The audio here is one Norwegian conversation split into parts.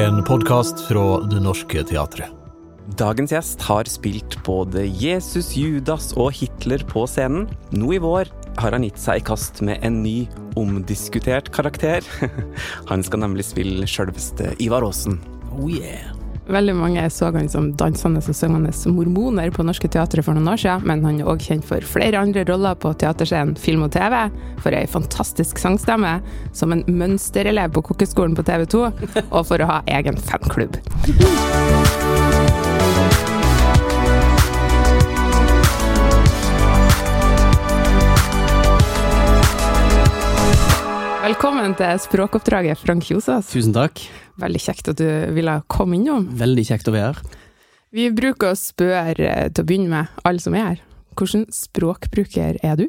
En podcast fra Det Norske Teatret. Dagens gjest har spilt både Jesus, Judas og Hitler på scenen. Nå i vår har han gitt seg i kast med en ny, omdiskutert karakter. Han skal nemlig spille selveste Ivar Aasen. Oh yeah! Veldig mange så han som dansende og syngende mormoner på Norske Teatret for noen år siden, men han er også kjent for flere andre roller på teaterscenen, film og TV, for en fantastisk sangstemme, som en mønsterelev på kokkeskolen på TV 2, og for å ha egen fanklubb. Velkommen til språkoppdraget, Frank Kjosås. Tusen takk. Veldig kjekt at du ville komme innom. Veldig kjekt å være her. Vi bruker å spørre til å begynne med alle som er her. Hvordan språkbruker er du?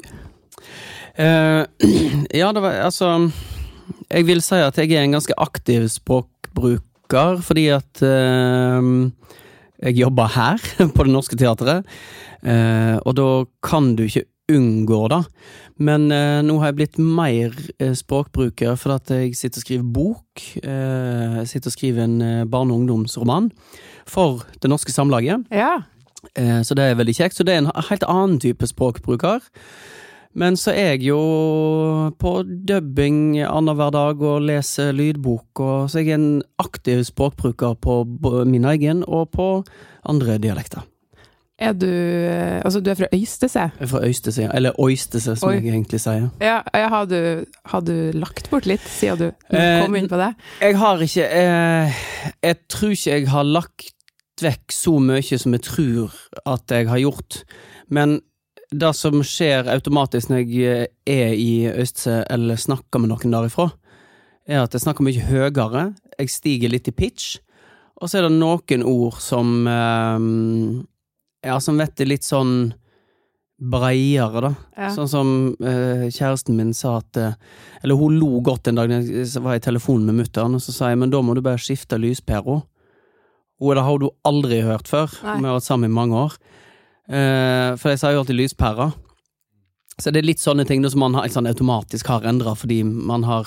Ja, det var, altså, jeg vil si at jeg er en ganske aktiv språkbruker, fordi at jeg jobber her på Det Norske Teatret, og da kan du ikke unngå da. Men nå har jeg blitt mer språkbruker for at jeg sitter og skriver bok, sitter og skriver en barne- og ungdomsroman for Det Norske Samlaget. Ja. Så det er veldig kjekt. Så det er en helt annen type språkbruker. Men så er jeg jo på dubbing annenhver dag og leser lydbok, og så er jeg en aktiv språkbruker på min egen og på andre dialekter. Er du fra Øystese? Jeg er fra Øystese, eller Øystese som jeg egentlig sier. Ja, har du lagt bort litt, siden du kom inn på det? Jeg har ikke, jeg tror ikke jeg har lagt vekk så mye som jeg tror at jeg har gjort, men det som skjer automatisk når jeg er i Øystese eller snakker med noen derifra, er at jeg snakker mye høyere, jeg stiger litt i pitch, og så er det noen ord som som vet det litt sånn breiere da. Ja. Sånn som kjæresten min sa at, eller hun lo godt en dag når jeg var i telefonen med mutteren, og så sa jeg, men da må du bare skifte lyspæra. Og det har du aldri hørt før. Nei. Vi har vært sammen i mange år. For jeg sa jo alltid lyspæra. Så det er litt sånne ting som man har, sånn automatisk har endret, fordi man har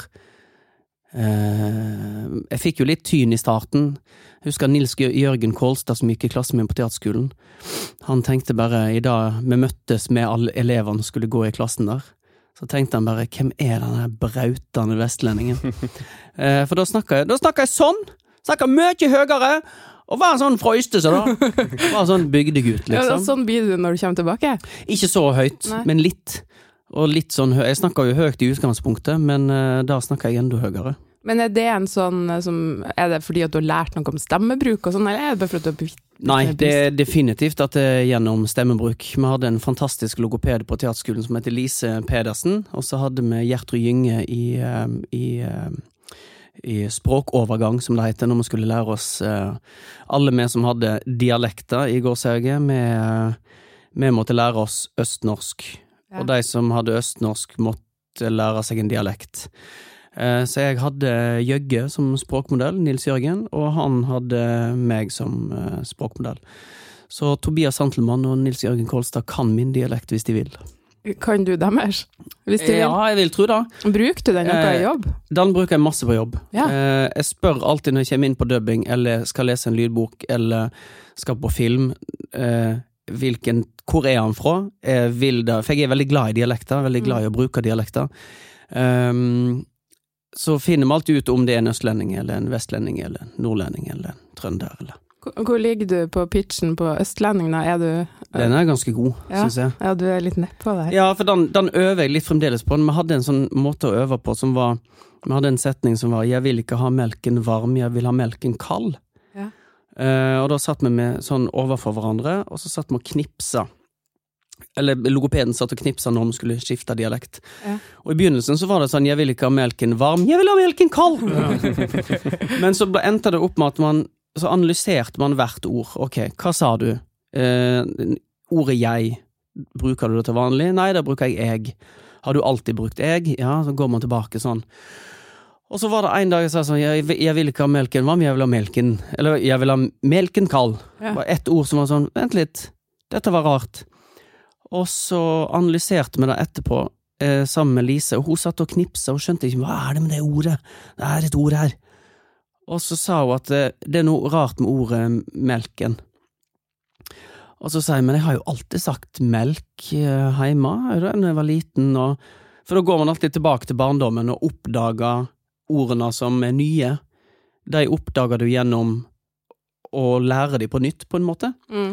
jeg fikk jo litt tyn i starten. Jeg husker Nils Jørgen Kolstad som gikk i klassen min på teaterskolen. Han tenkte bare, i dag vi møttes med alle eleverne som skulle gå i klassen der, så tenkte han bare, hvem er denne brautende vestlendingen? For da snakket jeg sånn, snakket mye høyere, og var en sånn fra Øystese da. Var en sånn bygdegutt, liksom. Ja, sånn blir du når du kommer tilbake? Ikke så høyt, Nei. men litt. Og litt sånn, jeg snakker jo høyt i utgangspunktet, men da snakker jeg enda høyere. Men er det en sånn, er det fordi at du har lært noe om stemmebruk og sånn, eller er det bare for at du har blitt? Nei, det er definitivt at det er gjennom stemmebruk. Vi hadde en fantastisk logoped på teaterskolen som heter Lise Pedersen, og så hadde vi Gjertrud Gynge i språkovergang, som det heter, når vi skulle lære oss alle vi som hadde dialekter i gårdshauget, vi måtte lære oss østnorsk. Ja. Og de som hadde østnorsk måtte lære seg en dialekt. Så jeg hadde Jøgge som språkmodell, Nils Jørgen, og han hadde meg som språkmodell. Så Tobias Santelmann og Nils Jørgen Kolstad kan min dialekt hvis de vil. Kan du deres? Hvis du vil? Ja, jeg vil tro det. Bruker du den noe i jobb? Den bruker jeg masse på jobb. Ja. Jeg spør alltid når jeg kommer inn på dubbing, eller skal lese en lydbok, eller skal på film, hvor er han fra? For jeg er veldig glad i dialekter, veldig glad i å bruke dialekter. Så finner vi alltid ut om det er en østlending, eller en vestlending, eller en nordlending, eller en trønder, eller. Hvor ligger du på pitchen på østlending da? Den er ganske god, synes jeg. Ja, du er litt nett på det her. Ja, for den øver jeg litt fremdeles på. Vi hadde en sånn måte å øve på som var, vi hadde en setning som var, jeg vil ikke ha melken varm, jeg vil ha melken kald. Ja. Og da satt vi med sånn overfor hverandre, og så satt vi og knipsa. Eller logopeden satt og knipsa når vi skulle skifte dialekt. Ja. Og i begynnelsen så var det sånn, jeg vil ikke ha melken varm, jeg vil ha melken kald! Ja. Men så endte det opp med at så analyserte man hvert ord. Ok, hva sa du? Ordet jeg, bruker du det til vanlig? Nei, da bruker jeg. Har du alltid brukt jeg? Ja, så går man tilbake sånn. Og så var det en dag jeg sa sånn, jeg vil ikke ha melken varm, jeg vil ha melken, eller jeg vil ha melken kald. Ja. Det var ett ord som var sånn, vent litt, dette var rart. Og så analyserte vi det etterpå sammen med Lise, og hun satt og knipsa og skjønte ikke, hva er det med det ordet? Det er et ord her. Og så sa hun at det noe rart med ordet melken. Og så sa jeg, men jeg har jo alltid sagt melk hjemme, når jeg var liten. For da går man alltid tilbake til barndommen og oppdager ordene som nye. De oppdager du gjennom å lære de på nytt, på en måte.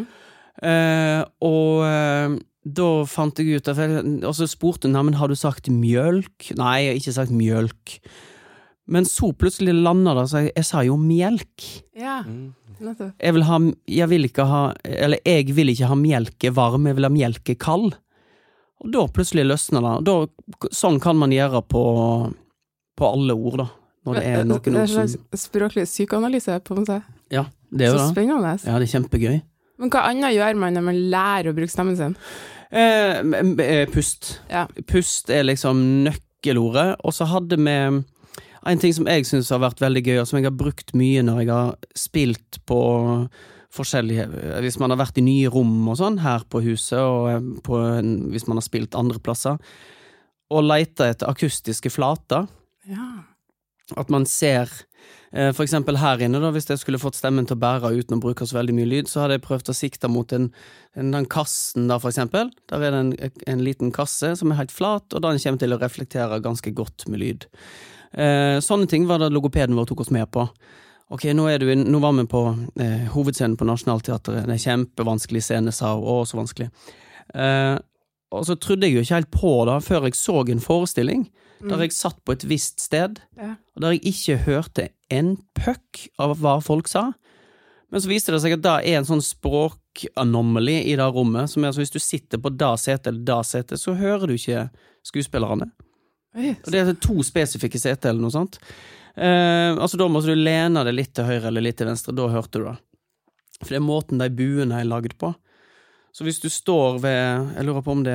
Da fant jeg ut, og så spurte hun, men har du sagt mjølk? Nei, jeg har ikke sagt mjølk. Men så plutselig landet det, så jeg sa jo melk. Ja, jeg vil ikke ha melke varm, jeg vil ha melke kald. Og da plutselig løsner det. Sånn kan man gjøre på alle ord, da. Når det er noen ord som... Det er en slags språklig psykoanalyse, på en måte. Ja, det er jo det. Så spennende. Ja, det er kjempegøy. Men hva annet gjør man når man lærer å bruke stemmen sin? Pust. Ja. Pust er liksom nøkkelordet, og så hadde vi en ting som jeg synes har vært veldig gøy, og som jeg har brukt mye når jeg har spilt på forskjellige, hvis man har vært i nye rom og sånn, her på huset, og hvis man har spilt andre plasser, og leter etter akustiske flater. Ja. At man ser, for eksempel her inne da, hvis jeg skulle fått stemmen til å bære uten å bruke så veldig mye lyd, så hadde jeg prøvd å sikte mot den kassen da, for eksempel. Der er det en liten kasse som er helt flat, og den kommer til å reflektere ganske godt med lyd. Sånne ting var det logopeden vår tok oss med på. Ok, nå var vi på hovedscenen på Nationaltheatret. Det er kjempevanskelig scene, sa hun, så vanskelig. Og så trodde jeg jo ikke helt på det før jeg så en forestilling der jeg satt på et visst sted, og der jeg ikke hørte en pøkk av hva folk sa. Men så viste det seg at det er en sånn språkanomaly i det rommet, som er altså hvis du sitter på da sete, så hører du ikke skuespillerne. Og det er 2 spesifikke seter eller noe sånt. Altså da må du lene det litt til høyre eller litt til venstre, da hørte du det. For det er måten de buene er laget på. Så hvis du står ved, jeg lurer på om det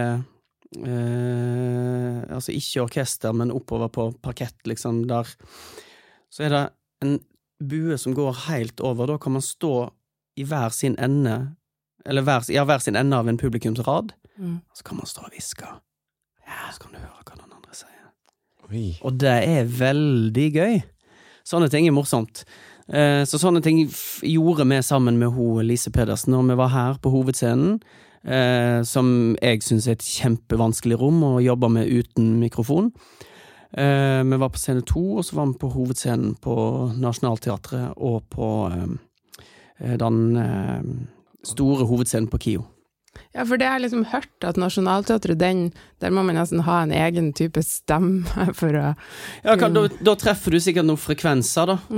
altså ikke orkester, men oppover på parkett, liksom der, så er det en bue som går helt over. Da kan man stå i hver sin ende, eller hver sin ende av en publikumsrad, så kan man stå og viske. Ja, så kan du høre hva den andre sier. Oi. Og det er veldig gøy. Sånne ting er morsomt. Så sånne ting gjorde vi sammen med Lise Pedersen når vi var her på hovedscenen, som jeg synes er et kjempevanskelig rom å jobbe med uten mikrofon. Vi var på scene 2, og så var vi på hovedscenen på Nationaltheatret og på den store hovedscenen på KIO. Ja, for det har jeg liksom hørt at Nationaltheatret, der må man nesten ha en egen type stemme for å... Ja, da treffer du sikkert noen frekvenser da.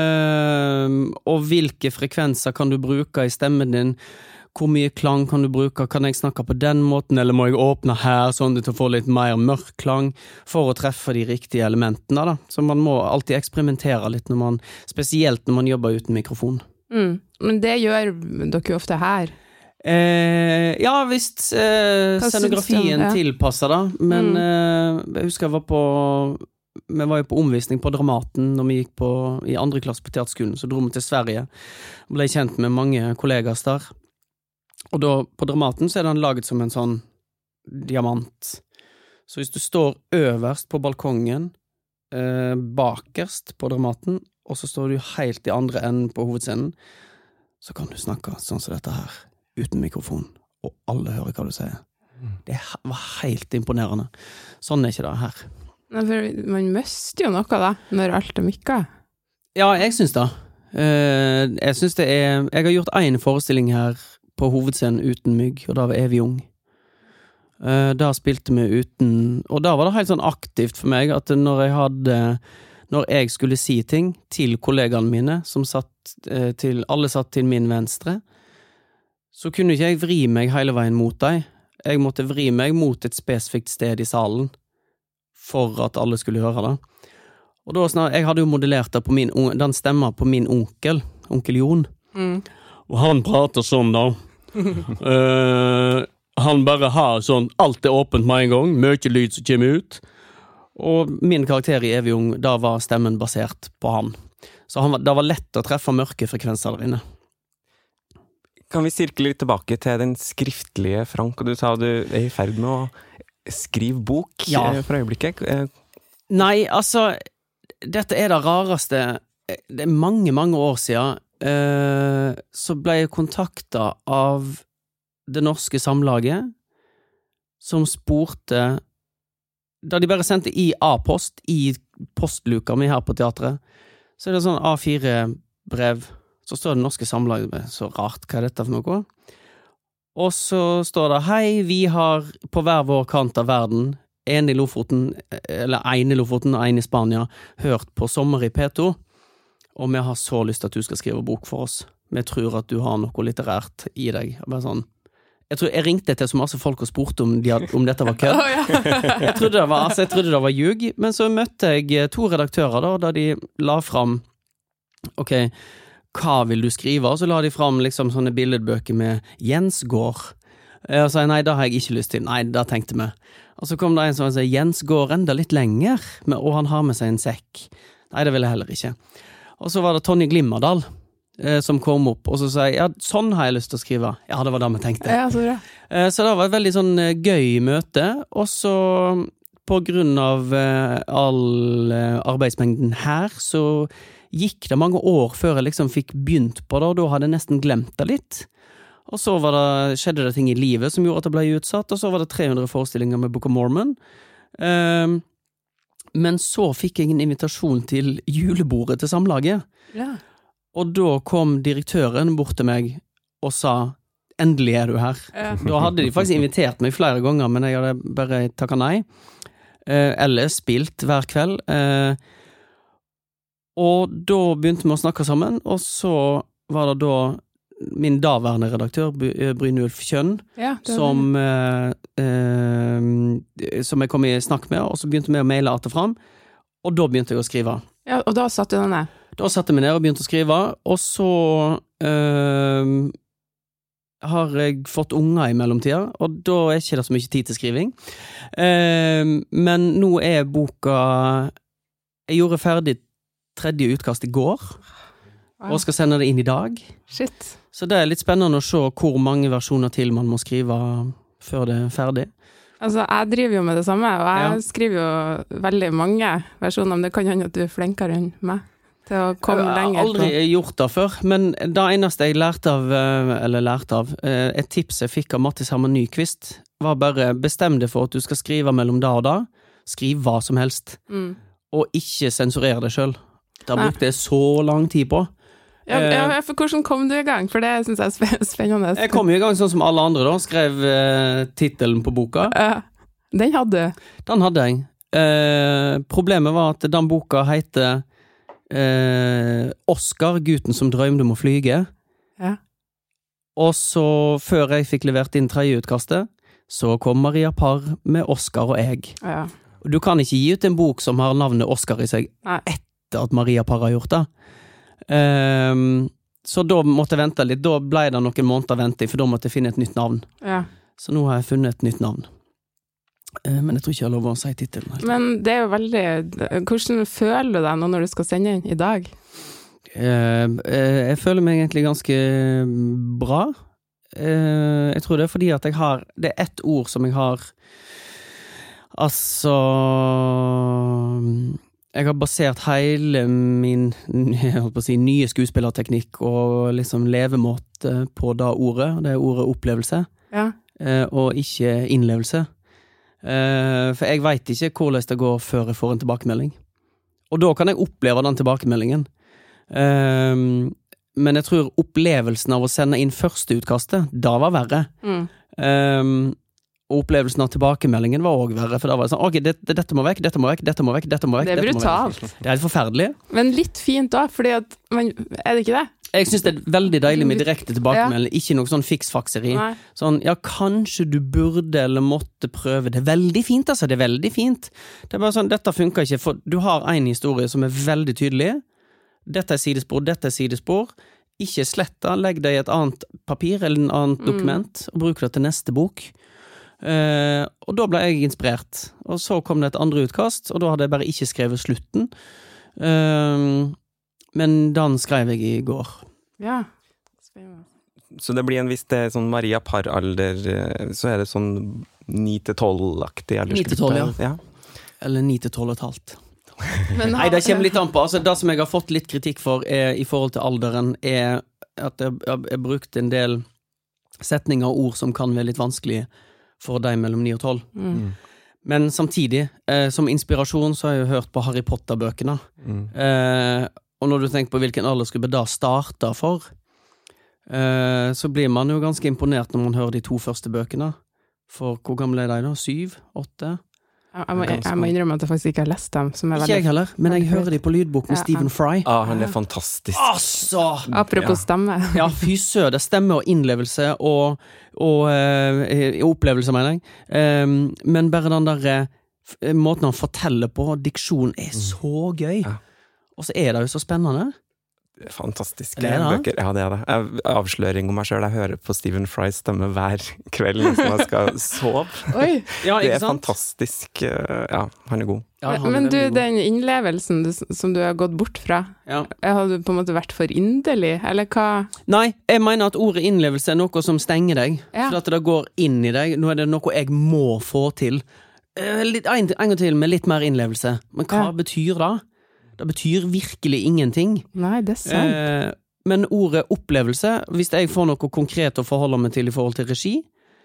Og hvilke frekvenser kan du bruke i stemmen din? Hvor mye klang kan du bruke? Kan jeg snakke på den måten, eller må jeg åpne her sånn til å få litt mer mørk klang for å treffe de riktige elementene da? Så man må alltid eksperimentere litt, spesielt når man jobber uten mikrofon. Men det gjør dere jo ofte her. Ja, visst scenografien tilpasser da, men jeg husker vi var jo på omvisning på Dramaten når vi gikk i 2. klasse på teaterskolen, så dro vi til Sverige og ble kjent med mange kollegaer der, og da på Dramaten så er den laget som en sånn diamant, så hvis du står øverst på balkongen, bakerst på Dramaten, og så står du helt i andre enden på hovedscenen, så kan du snakke sånn som dette her uten mikrofon, og alle hører hva du sier. Det var helt imponerende. Sånn er ikke det her. Man mister jo noe da, når alt er mykka. Ja, jeg synes det. Jeg synes det er... Jeg har gjort en forestilling her på hovedscenen uten mygg, og da var Evig ung. Da spilte vi uten... Og da var det helt sånn aktivt for meg, at når jeg skulle si ting til kollegaene mine, som alle satt til min venstre, så kunne ikke jeg vri meg hele veien mot deg. Jeg måtte vri meg mot et spesifikt sted i salen for at alle skulle høre det. Og da jeg hadde jo modellert det på den stemmer på min onkel Jon. Og han prater sånn da. Han bare har sånn, alt er åpent med en gang, mye lyd som kommer ut. Og min karakter i Evig ung, da var stemmen basert på han. Så det var lett å treffe mørke frekvenser der inne. Kan vi sirkle litt tilbake til den skriftlige Frank, og du sa du er i ferd med å skrive bok for øyeblikket? Nei, altså, dette er det rareste det mange, mange år siden, så ble jeg kontaktet av det norske samlaget, som spurte, da de bare sendte i A-post, i postluka mi her på teatret, så det sånn A4-brev, så står det norske samlaget, så rart, hva dette for noe? Og så står det, hei, vi har på hver vår kant av verden, en i Lofoten, eller en i Lofoten og en i Spania, hørt på Sommer i P2, og vi har så lyst til at du skal skrive bok for oss. Vi tror at du har noe litterært i deg. Bare sånn. Jeg ringte til så masse folk og spurte om dette var kødd. Jeg trodde det var ljug, men så møtte jeg 2 redaktører da de la fram, ok, hva vil du skrive? Og så la de fram liksom sånne billedbøker med Jens går. Og så nei, det har jeg ikke lyst til. Nei, det tenkte vi. Og så kom det en som sa, Jens går enda litt lenger, og han har med seg en sekk. Nei, det vil jeg heller ikke. Og så var det Tonje Glimmerdal som kom opp, og så sa jeg, ja, sånn har jeg lyst til å skrive. Ja, det var det vi tenkte. Ja, så bra. Så det var et veldig sånn gøy møte, og så på grunn av all arbeidsmengden her, så gikk det mange år før jeg liksom fikk begynt på det, og da hadde jeg nesten glemt det litt. Og så skjedde det ting i livet som gjorde at det ble utsatt, og så var det 300 forestillinger med Book of Mormon. Men så fikk jeg en invitasjon til julebordet til samlaget. Ja. Og da kom direktøren bort til meg og sa, endelig er du her. Ja. Da hadde de faktisk invitert meg flere ganger, men jeg hadde bare takket nei. Eller spilt hver kveld. Og da begynte vi å snakke sammen, og så var det da min daværende redaktør, Brynulf Kjønn, som jeg kom i snakk med, og så begynte vi å maile alt det fram, og da begynte jeg å skrive. Ja, og da satte du ned? Da satte jeg meg ned og begynte å skrive, og så har jeg fått unger i mellomtida, og da er ikke det så mye tid til skriving. Men nå er boka, jeg gjorde ferdig 3. utkast i går, og skal sende det inn i dag. Shit. Så det er litt spennende å se hvor mange versjoner til man må skrive før det er ferdig. Altså, jeg driver jo med det samme, og jeg skriver jo veldig mange versjoner, men det kan hende at du er flinkere enn meg til å komme lenger. Jeg har aldri gjort det før, men det eneste jeg lærte av, et tips jeg fikk av Mattis Herman Nyqvist, var bare bestem deg for at du skal skrive mellom da og da. Skriv hva som helst, og ikke sensurere det selv. Det brukte jeg så lang tid på. Ja, for hvordan kom du i gang? For det synes jeg er spennende. Jeg kom i gang sånn som alle andre da, skrev titelen på boka. Den hadde du? Den hadde jeg. Problemet var at den boka heter Oscar, gutten som drømte om å flyge. Ja. Og så, før jeg fikk levert inn 3. utkastet, så kom Maria Parr med Oscar og jeg. Ja. Du kan ikke gi ut en bok som har navnet Oscar i seg etter at Maria Parr har gjort det. Så da måtte jeg vente litt. Da ble det noen måneder venting, for da måtte jeg finne et nytt navn. Ja. Så nå har jeg funnet et nytt navn. Men jeg tror ikke jeg har lov å si titelen. Men det er jo veldig... Hvordan føler du deg nå når du skal sende inn i dag? Jeg føler meg egentlig ganske bra. Jeg tror det er fordi at det er ett ord som jeg har... Altså... Jeg har basert hele min nye skuespillerteknikk og liksom levemåte på det ordet opplevelse, og ikke innlevelse. For jeg vet ikke hvordan det går før jeg får en tilbakemelding. Og da kan jeg oppleve den tilbakemeldingen. Men jeg tror opplevelsen av å sende inn første utkastet, da var verre. Og opplevelsen av tilbakemeldingen var også verre, for da var det sånn, ok, dette må vekk, dette må vekk, dette må vekk, dette må vekk. Det er brutalt. Det er helt forferdelig. Men litt fint da, fordi at, er det ikke det? Jeg synes det er veldig deilig med direkte tilbakemelding, ikke noe sånn fiksfakseri. Nei. Sånn, ja, kanskje du burde eller måtte prøve. Det er veldig fint, altså, det er veldig fint. Det er bare sånn, dette funker ikke, for du har en historie som er veldig tydelig. Dette er sidespor, dette er sidespor. Ikke slett da, legg deg i et annet papir eller en annet dokument, og bruk det til neste bok. Og da ble jeg inspirert, og så kom det et andre utkast, og da hadde jeg bare ikke skrevet slutten, men den skrev jeg i går. Ja, spennende. Så det blir en viss det er sånn Maria Parr-alder, så er det sånn 9-12-aktig 9-12, ja. Eller 9-12,5. Nei, det kommer litt an på. Altså, det som jeg har fått litt kritikk for i forhold til alderen, at jeg brukt en del setninger og ord som kan være litt vanskelig for deg mellom 9 og 12. Men samtidig, som inspirasjon så har jeg jo hørt på Harry Potter-bøkene. Og når du tenker på hvilken aldersgruppe da starter for, så blir man jo ganske imponert når man hører de 2 første bøkene. For hvor gamle de da? 7? 8? Jeg må innrømme at jeg faktisk ikke har lest dem. Ikke jeg heller, men jeg hører de på lydbok med Stephen Fry. Han fantastisk. Apropos stemme. Ja, fy sød, det stemmer og innlevelse og opplevelse, mener jeg. Men bare den der måten han forteller på, diksjon så gøy. Og så det jo så spennende. Fantastiske bøker. Ja, det det. Avsløring om meg selv. Jeg hører på Stephen Frys stemme hver kveld når jeg skal sove. Oi. Ja, det fantastisk. Ja, han god. Ja, men du, den innlevelsen som du har gått bort fra, har du på en måte vært for inderlig, eller hva? Nei, jeg mener at ordet innlevelse noe som stenger deg, for at det går inn i deg. Nå det noe jeg må få til. En gang til med litt mer innlevelse. Men hva betyr det? Det betyr virkelig ingenting. Nei, det sant. Men ordet opplevelse, hvis jeg får noe konkret å forholde meg til i forhold til regi,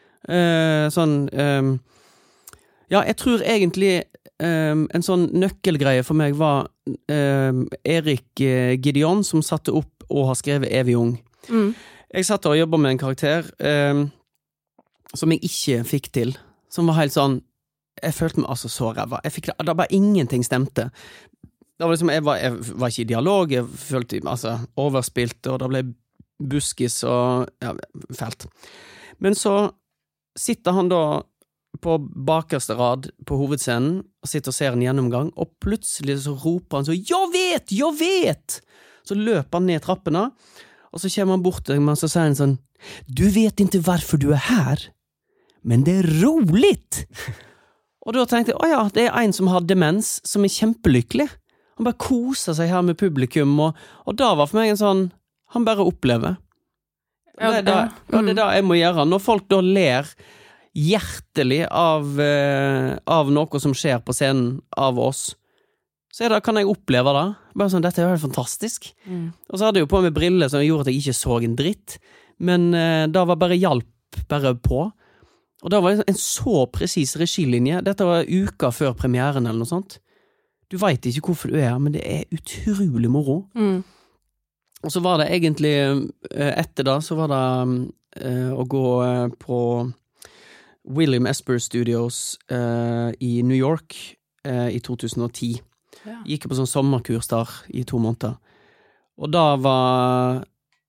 jeg tror egentlig en sånn nøkkelgreie for meg var Erik Gideon, som satte opp og har skrevet Evig ung. Jeg satt og jobbet med en karakter som jeg ikke fikk til, som var helt sånn, jeg følte meg altså så ræva. Det bare ingenting stemte. Det var liksom, jeg var ikke i dialog, jeg følte overspilt, og det ble buskis og fælt. Men så sitter han da på bakerste rad på hovedscenen, og sitter og ser en gjennomgang, og plutselig så roper han så, jeg vet! Så løper han ned trappene, og så kommer han bort til meg, og så sier han sånn, du vet ikke hvorfor du her, men det roligt! Og da tenkte jeg, det en som har demens, som kjempelykkelig. Han bare koser seg her med publikum, og da var for meg en sånn, han bare opplever. Det det jeg må gjøre. Når folk da ler hjertelig av noe som skjer på scenen av oss, så kan jeg oppleve det. Bare sånn, dette jo helt fantastisk. Og så hadde jeg jo på med briller som gjorde at jeg ikke så en dritt, men da var bare hjelp bare på. Og da var det en så presis regilinje. Dette var uka før premieren eller noe sånt. Du vet ikke hvorfor du her, men det utrolig moro. Og så var det egentlig, etter da, så var det å gå på William Esper Studios i New York i 2010. Gikk på sånn sommerkurs der i 2 måneder. Og da var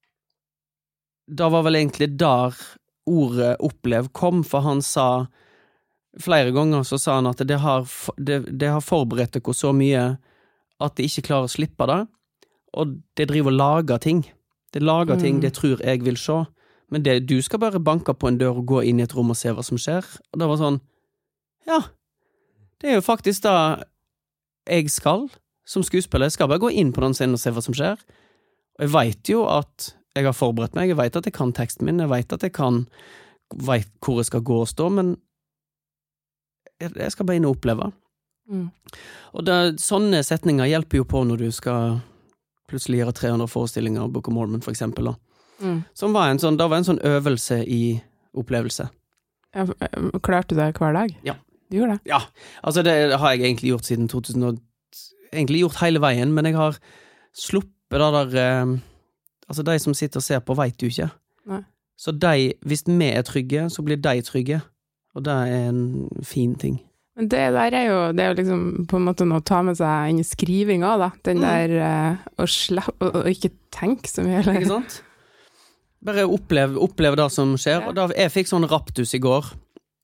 vel egentlig der ordet opplev kom, for han sa flere ganger så sa han at det har forberedt dere så mye at de ikke klarer å slippe det, og det driver og lager ting. Det lager ting det tror jeg vil se, men du skal bare banke på en dør og gå inn i et rom og se hva som skjer. Og det var sånn, det jo faktisk da jeg skal, som skuespiller, jeg skal bare gå inn på den scenen og se hva som skjer. Og jeg vet jo at jeg har forberedt meg, jeg vet at jeg kan teksten min, jeg vet at jeg vet hvor jeg skal gå og stå, men jeg skal bare inn og oppleve. Og sånne setninger hjelper jo på når du skal plutselig gjøre 300 forestillinger av Book of Mormon, for eksempel. Som var en sånn øvelse i opplevelse. Klarte du det hver dag? Ja. Du gjorde det? Ja, altså det har jeg egentlig gjort siden 2000, egentlig gjort hele veien, men jeg har sluppet det der, altså de som sitter og ser på vet jo ikke. Nei. Så hvis vi trygge, så blir de trygge. Og det en fin ting. Men det der jo, det jo liksom på en måte noe å ta med seg inn i skrivinga da. Den der å slappe, og ikke tenke så mye. Eller? Ikke sant? Bare oppleve det som skjer. Og da, jeg fikk sånn raptus i går,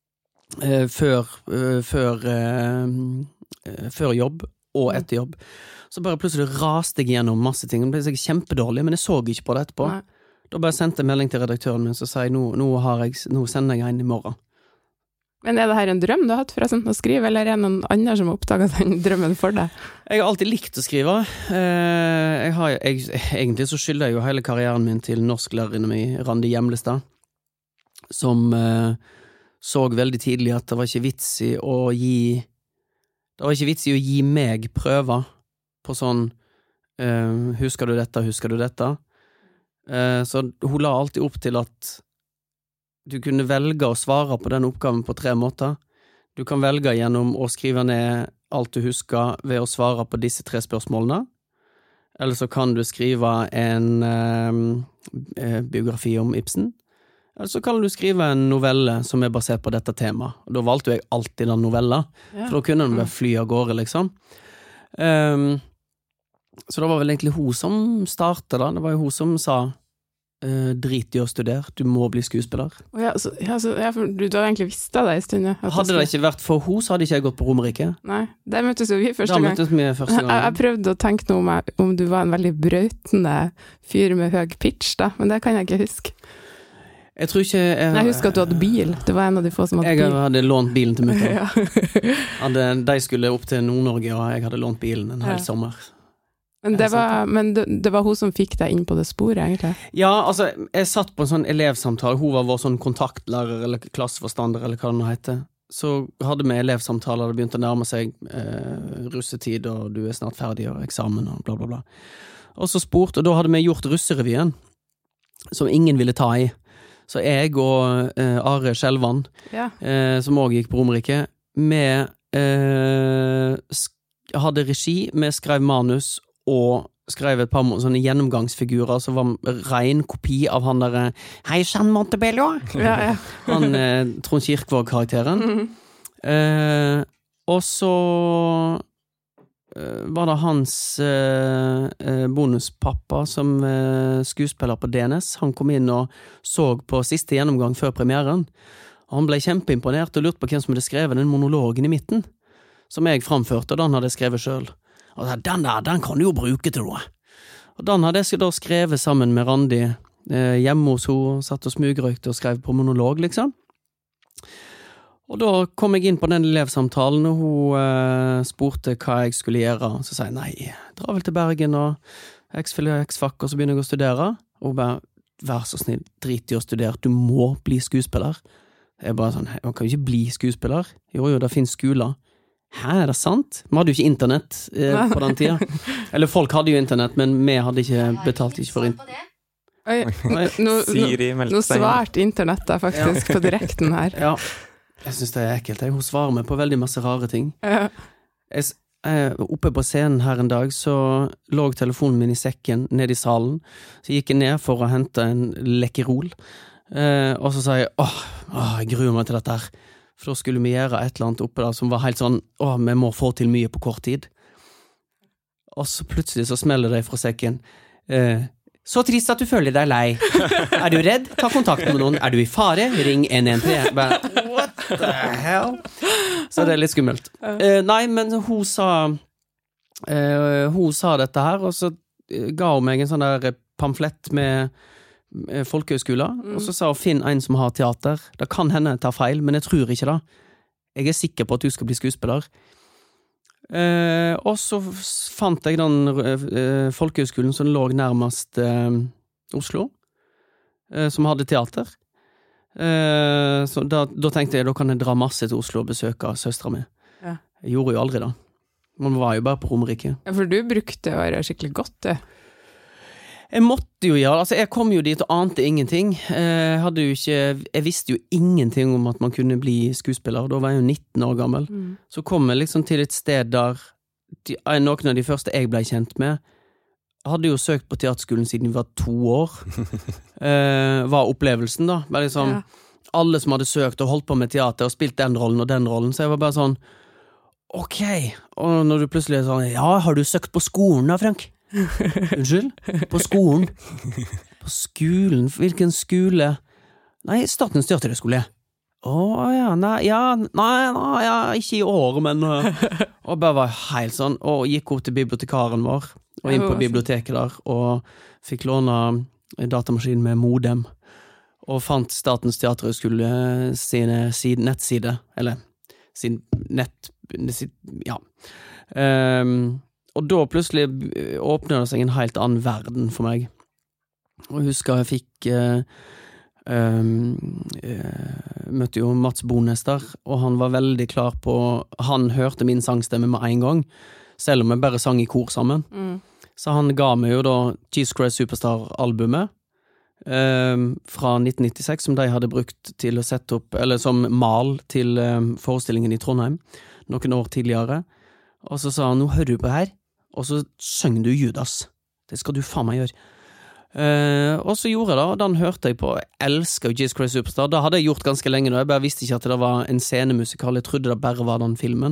før jobb og etter jobb. Så bare plutselig raste jeg gjennom masse ting. Det ble sikkert kjempedårlig, men jeg så ikke på det etterpå. Nei. Da bare sendte jeg melding til redaktøren min, så sa jeg, nå sender jeg en i morgen. Men det her en drøm du har hatt forresten å skrive, eller det noen andre som har oppdaget den drømmen for deg? Jeg har alltid likt å skrive. Egentlig så skylder jeg jo hele karrieren min til norsklæreren min, Randi Hjemlestad, som så veldig tidlig at det var ikke vits i å gi Det var ikke vits i å gi meg prøver på sånn, husker du dette? Så hun la alltid opp til at du kunne velge å svare på den oppgaven på 3 måter. Du kan velge gjennom å skrive ned alt du husker ved å svare på disse 3 spørsmålene. Eller så kan du skrive en biografi om Ibsen. Eller så kan du skrive en novelle som basert på dette temaet. Og da valgte jeg alltid den novella, for da kunne den bare fly av gårde, liksom. Så det var vel egentlig hun som startet da. Det var jo hun som sa drit i å studere, du må bli skuespiller. For du har egentlig visst det en stund. Hadde det ikke vært for hun, så hadde ikke jeg gått på Romerike. Nei, der møttes jo vi første gang. Jeg prøvde å tenke noe om du var en veldig brautende fyr med høy pitch da, men det kan jeg ikke huske. Jeg tror ikke jeg husker at du hadde bil. Det var en av de få som hadde bil. Jeg hadde lånt bilen til mutter. De skulle opp til Nord-Norge, og jeg hadde lånt bilen en hel sommer. Men det var hun som fikk deg inn på det sporet, egentlig? Ja, altså, jeg satt på en sånn elevsamtale. Hun var vår sånn kontaktlærer, eller klasseforstander, eller hva det nå heter. Så hadde vi elevsamtaler, det begynte å nærme seg russetid, og du snart ferdig, og eksamen, og bla bla bla. Og så spurte, og da hadde vi gjort russerevyen, som ingen ville ta i. Så jeg og Are Skjelvan, som også gikk på Romerike, vi hadde regi, vi skrev manus, og skrev et par sånne gjennomgangsfigurer som var ren kopi av han der Hei, Jean Montebello! Han Trond Kirkvåg-karakteren. Og så var det hans bonuspappa som skuespiller på DNS. Han kom inn og så på siste gjennomgang før premieren. Og han ble kjempeimponert og lurt på hvem som hadde skrevet den monologen i midten, som jeg framførte, og den hadde jeg skrevet selv. Og den kan du jo bruke til noe. Og den hadde jeg da skrevet sammen med Randi hjemme hos henne, satt og smugrøykte og skrev på monolog, liksom. Og da kom jeg inn på den elevsamtalen, og hun spurte hva jeg skulle gjøre. Så sa jeg, nei, dra vel til Bergen og X-Fac, og så begynner jeg å studere. Og hun bare, vær så snill, drit i å studere, du må bli skuespiller. Jeg bare sånn, man kan jo ikke bli skuespiller. Jo, det finnes skoler. Hæ, er det sant? Vi hadde jo ikke internett på den tida. Eller folk hadde jo internett, men vi hadde ikke betalt ikke for Nå svarte internettet faktisk på direkten her. Ja, jeg synes det er ekkelt. Hun svarer meg på veldig masse rare ting. Oppe på scenen her en dag, så lå telefonen min i sekken nede i salen. Så gikk jeg ned for å hente en lekkerol. Og så sa jeg, jeg gruer meg til dette her. For da skulle vi gjøre et eller annet oppe der som var helt sånn, vi må få til mye på kort tid. Og så plutselig så smeller det fra sekken. Så trist at du føler deg lei. Er du redd? Ta kontakt med noen. Er du i fare? Ring 113. What the hell? Så det er litt skummelt. Nei, men hun sa dette her, og så ga hun meg en sånn der pamflett med folkehøyskoler, og så sa hun, finn en som har teater. Det kan hende jeg tar feil, men jeg tror ikke det. Jeg er sikker på at du skal bli skuespiller. Og så fant jeg den folkehøyskolen som lå nærmest Oslo, som hadde teater. Så da tenkte jeg, da kan jeg dra masse til Oslo og besøke søstera mi. Jeg gjorde jo aldri det. Man var jo bare på Romerike. Ja, for du brukte å være skikkelig godt, det. Jeg måtte jo gjøre, altså jeg kom jo dit og ante ingenting. Jeg visste jo ingenting om at man kunne bli skuespiller. Da var jeg jo 19 år gammel. Så kom jeg liksom til et sted der noen av de første jeg ble kjent med hadde jo søkt på teaterskolen siden vi var 2 år. Var opplevelsen da. Bare liksom, alle som hadde søkt og holdt på med teater og spilt den rollen og den rollen. Så jeg var bare sånn, ok. Og når du plutselig er sånn, ja, har du søkt på skolen da, Frank? Unnskyld? På skolen? På skolen? Hvilken skole? Nei, Statens teaterhøgskole. Ikke i år, men og bare var helt sånn, og gikk opp til bibliotekaren vår og inn på biblioteket der og fikk låne datamaskinen med modem og fant Statens teaterhøgskole sine nettside, eller sin og da plutselig åpnet det seg en helt annen verden for meg. Og jeg husker jeg fikk møtte jo Mats Bones der, og han var veldig klar på, han hørte min sangstemme med en gang, selv om jeg bare sang i kor sammen. Så han ga meg jo da Jesus Christ Superstar-albumet fra 1996, som de hadde brukt til å sette opp, eller som mal til forestillingen i Trondheim, noen år tidligere. Og så sa han, nå hører du på her, og så søng du Judas. Det skal du faen meg gjøre. Og så gjorde jeg det, og den hørte jeg på. Jeg elsker jo Jesus Christ Superstar. Da hadde jeg gjort ganske lenge nå. Jeg bare visste ikke at det var en scenemusikal. Jeg trodde det bare var den filmen.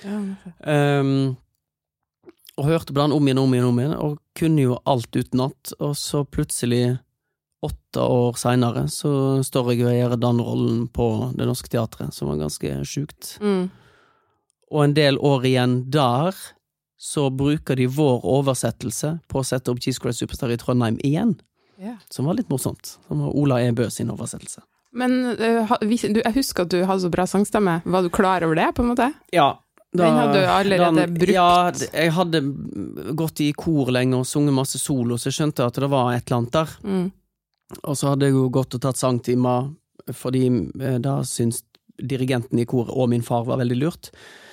Og hørte på den om igjen, og kunne jo alt utenat. Og så plutselig, 8 år senere, så står jeg og gjør den rollen på Det Norske Teatret, som var ganske sjukt. Og en del år igjen der, så bruker de vår oversettelse på å sette opp Jesus Christ Superstar i Trondheim igjen, som var litt morsomt. Som var Ola E. Bø sin oversettelse. Men jeg husker at du hadde så bra sangstemme. Var du klar over det, på en måte? Ja. Den hadde du allerede brukt. Ja, jeg hadde gått i kor lenge og sunget masse solo, så jeg skjønte at det var et eller annet der. Og så hadde jeg jo gått og tatt sangtimer, fordi da syntes dirigenten i koret og min far var veldig lurt.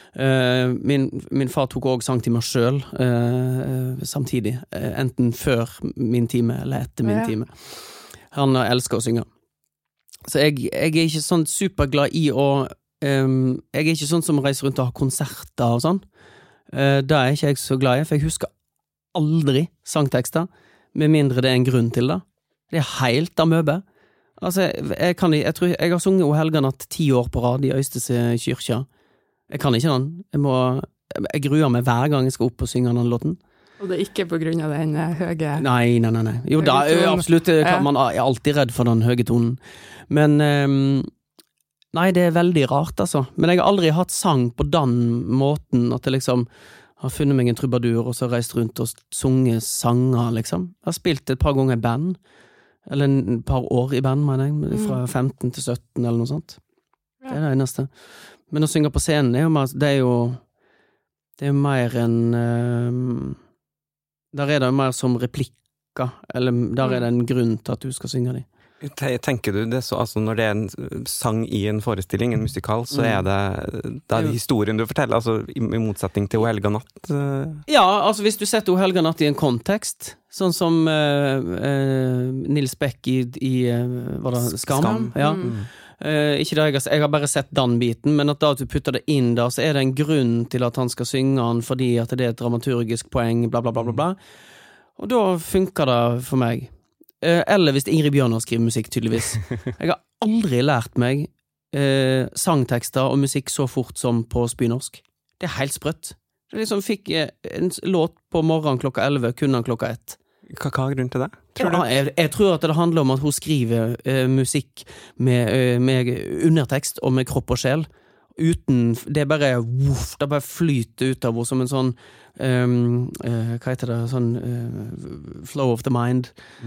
Min far tok også sangtimer selv samtidig, enten før min time eller etter min time. Han elsker å synge. Så jeg er ikke sånn superglad i å jeg er ikke sånn som reiser rundt og har konserter og sånn. Da er ikke jeg så glad i, for jeg husker aldri sangtekster, med mindre det er en grunn til det. Det er helt amøbe. Altså, jeg tror jeg har sunget O Helga natt 10 år på rad i Øystese kyrkja. Jeg kan ikke den. Jeg gruer meg hver gang jeg skal opp og synge den låten. Og det er ikke på grunn av den høye... Nei. Jo, da absolutt, man er alltid redd for den høye tonen. Men, nei, det er veldig rart, altså. Men jeg har aldri hatt sang på den måten, at jeg liksom har funnet meg en trubadur, og så reist rundt og sunget sanger, liksom. Jeg har spilt et par ganger i band, eller et par år i band, mener jeg, fra 15 til 17, eller noe sånt. Det er det eneste. Men å synge på scenen det er jo mer enn der er det mer som replikker, eller der er det en grunn til at du skal synge de. Tenker du det så, altså når det er en sang i en forestilling, en musikal, så er det historien du forteller, altså i motsetning til O Helga natt? Ja, altså hvis du setter O Helga natt i en kontekst, sånn som Nils Beck i Skam? Ja. Ikke det jeg har bare sett den biten, men at da du putter det inn da, så er det en grunn til at han skal synge han, fordi at det er et dramaturgisk poeng, bla bla bla bla bla. Og da funker det for meg. Eller hvis Ingrid Bjørnar skriver musikk, tydeligvis. Jeg har aldri lært meg sangtekster og musikk så fort som på spynorsk. Det er helt sprøtt. Jeg liksom fikk en låt på morgenen klokka 11, kunne han klokka 1. Hva er grunnen til det? Jeg tror at det handler om at hun skriver musikk med undertekst og med kropp og sjel. Uten, det bare det bare flyter ut av henne som en sånn hva heter det, sånn flow of the mind.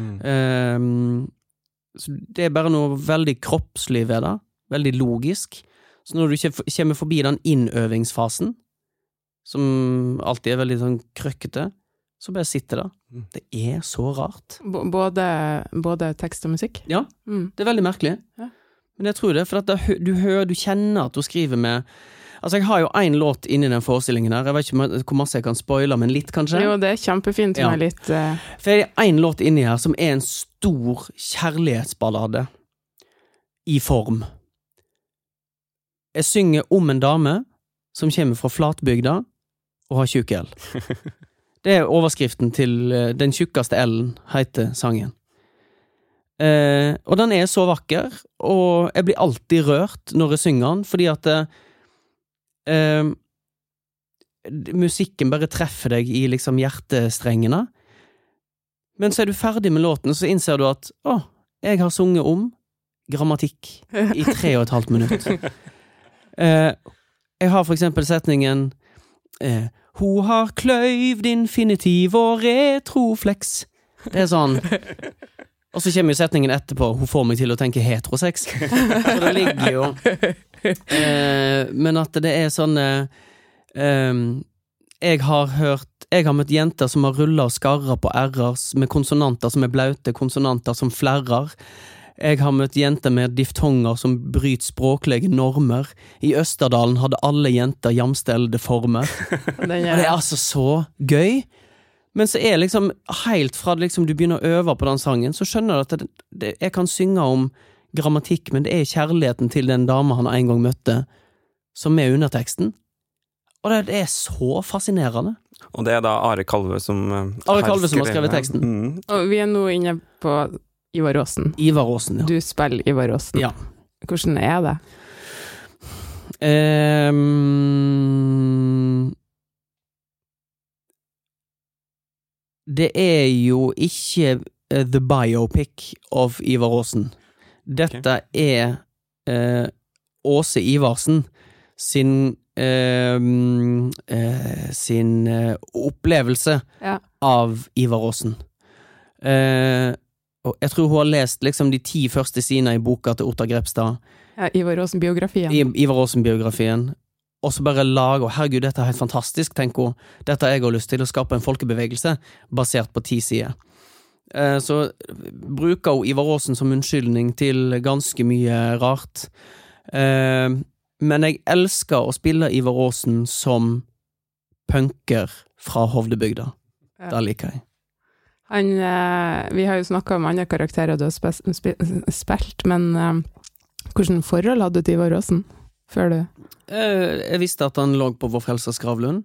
Så det er bare noe veldig kroppslig ved det, veldig logisk. Så når du kommer forbi den innøvingsfasen, som alltid er veldig sånn krøkkete, så bare sitter det. Det er så rart. Både tekst og musikk? Ja, det er veldig merkelig. Ja. Men jeg tror det, for at du kjenner at du skriver med... Altså, jeg har jo en låt inni den forestillingen her. Jeg vet ikke hvor masse jeg kan spoile, men litt kanskje. Jo, det er kjempefint med litt... For jeg har en låt inni her som er en stor kjærlighetsballade i form. Jeg synger om en dame som kommer fra Flatbygda og har tjukk L. Det er overskriften til Den tjukkeste L-en, heter sangen. Og den er så vakker, og jeg blir alltid rørt når jeg synger den, fordi at musikken bare treffer deg i liksom hjertestrengene. Men så er du ferdig med låten, og så innser du at jeg har sunget om grammatikk i 3,5 minutter. Jeg har for eksempel setningen Hun har kløyvd infinitiv og retroflex. Det er sånn. Og så kommer jo setningen etterpå Hun får meg til å tenke heterosex. Så det ligger jo men at det er sånn jeg har møtt jenter som har rullet og skarret på R-er med konsonanter som er blaute, konsonanter som flerrer. Jeg har møtt jenter med diftonger som bryter språklige normer. I Østerdalen hadde alle jenter jamstellede former. Og det er altså så gøy. Men så liksom, helt fra liksom, du begynner å øve på den sangen, så skjønner du at jeg kan synge om grammatikk, men det kjærligheten til den dame han en gang møtte, som underteksten. Og det så fascinerende. Og det da Are Kalve som har skrevet teksten. Og vi nå inne på Ivar Aasen. Ivar Aasen, ja. Du spiller Ivar Aasen. Ja. Hvordan det? Det jo ikke the biopic of Ivar Aasen. Dette Åse Ivarsen sin opplevelse av Ivar Aasen. Og jeg tror hun har lest liksom de 10 første sidene i boka til Ottar Grepstad. Ja, Ivar Aasen-biografien. Ivar Aasen-biografien. Og så bare lage, herregud, dette helt fantastisk, tenker hun. Dette har jeg lyst til å skape en folkebevegelse, basert på 10 sider. Så bruker hun Ivar Aasen som unnskyldning til ganske mye rart. Men jeg elsker å spille Ivar Aasen som punker fra Hovdebygda. Det liker jeg. Vi har jo snakket om andre karakterer du har spilt, men hvordan forhold hadde du til Ivar Aasen før du? Jeg visste at han lå på Vår Frelsers Gravlund,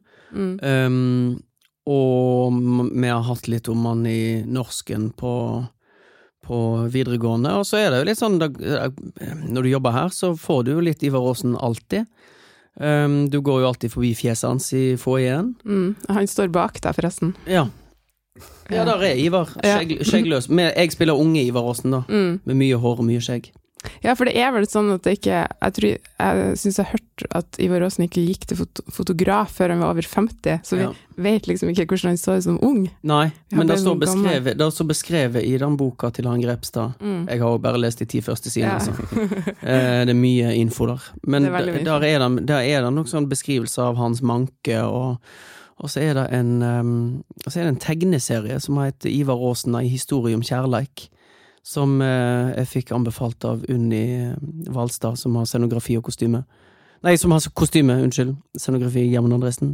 og vi har hatt litt om han i norsken på videregående, og så det jo litt sånn, når du jobber her, så får du jo litt Ivar Aasen alltid. Du går jo alltid forbi fjeset hans i foajeen. Han står bak deg forresten. Ja, der Ivar, skjeggløs. Jeg spiller unge Ivar Aasen da, med mye hår og mye skjegg. Ja, for det vel sånn at det ikke, jeg synes jeg hørte at Ivar Aasen ikke gikk til fotograf før han var over 50, så vi vet liksom ikke hvordan han så ut som ung. Nei, men det står beskrevet i den boka til han Grepstad. Jeg har jo bare lest de 10 første sidene, altså. Det mye info der. Men der det nok sånn beskrivelse av hans manke, og så det en tegneserie som heter Ivar Aasen, en historie om kjærleik, som jeg fikk anbefalt av Unni Valstad, som har scenografi og kostyme. Nei, som har kostyme, scenografi Gjermund Andresen.